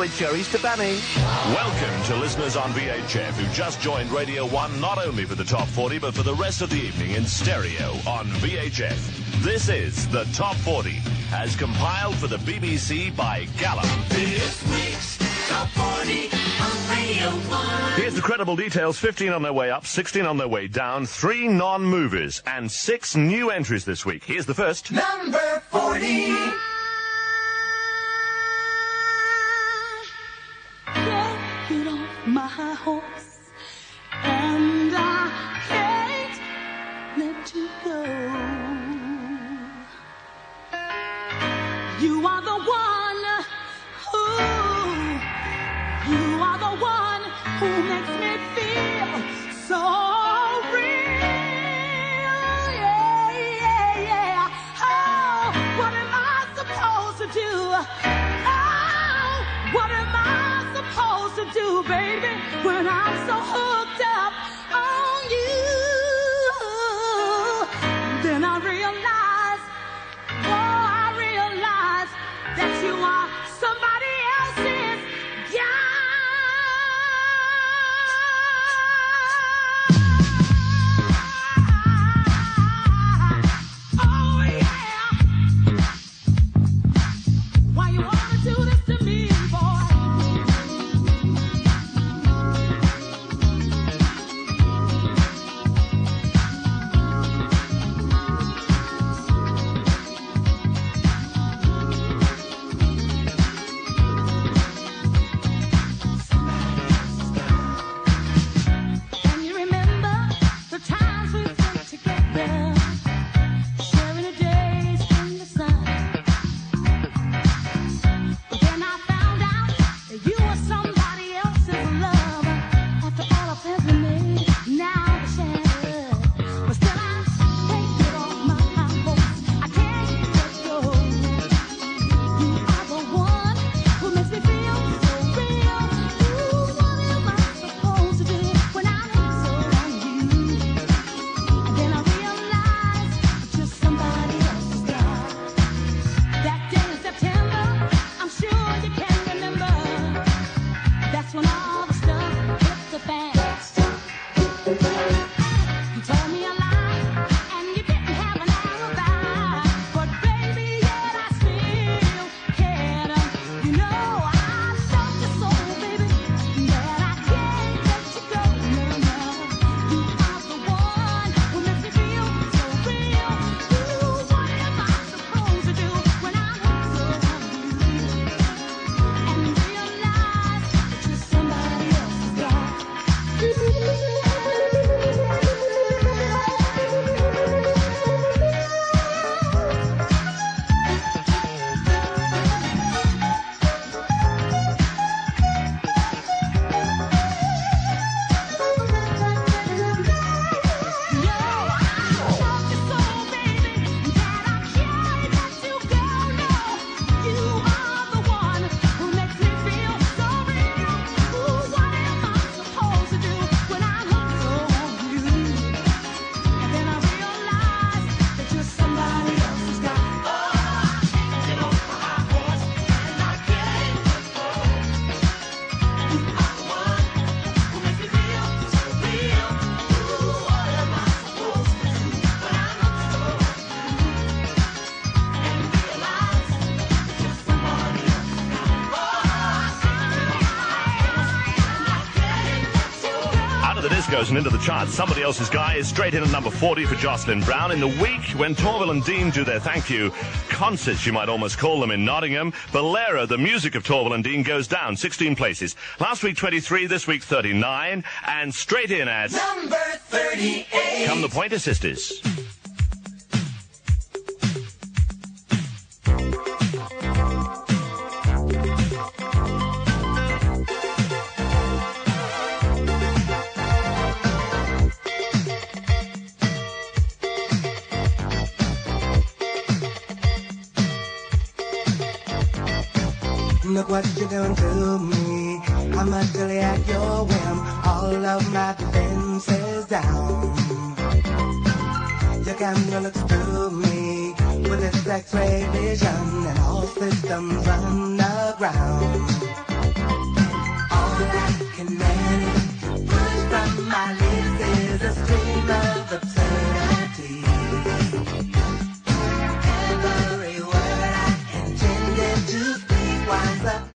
Hello, it's Jerry Stabani. Welcome to listeners on VHF who just joined Radio 1 not only for the Top 40 but for the rest of the evening in stereo on VHF. This is the Top 40 as compiled for the BBC by Gallup. This week's Top 40 on Radio 1. Here's the credible details. 15 on their way up, 16 on their way down, 3 non-movers and 6 new entries this week. Here's the first. Number 40. Get off my horse, and I can't let you go. You are the one who makes me feel so real. Yeah. Oh, what am I supposed to do? Oh, what am I supposed to do, baby, when I'm so hooked up on you? Then I realize that you are somebody else's guy. Oh, yeah. Why you wanna do this to me, boy? Can you remember the times we spent together, sharing the days in the sun? But then I found out that you were somebody else's love. After all I've ever made, now the shattered. But still I can't get off my horse. I can't let go. You are the one who makes me feel so real. Ooh, what am I supposed to do when I'm so on you? And then I realize it's just somebody else's guy. That day in September, I'm sure you can remember. That's when all the stuff hit the fan. You told me a lie, and you didn't have an alibi. But baby, yet I still cared. You know I love you so, baby, that I can't let you go. No. You are the one who makes me feel so real. Ooh, what am I supposed to do when I'm so on you? And realize that you're somebody else's guy. Out of the discos and into the charts, Somebody Else's Guy is straight in at number 40 for Jocelyn Brown. In the week when Torval and Dean do their thank you concerts, you might almost call them, in Nottingham, Bolero, the music of Torval and Dean, goes down 16 places. Last week 23, this week 39, and straight in at Number 38. come the Pointer Sisters. Look what you're doing to me. I'm utterly at your whim. All of my defenses down. Your camera looks through me with its X-ray vision, and all systems run aground.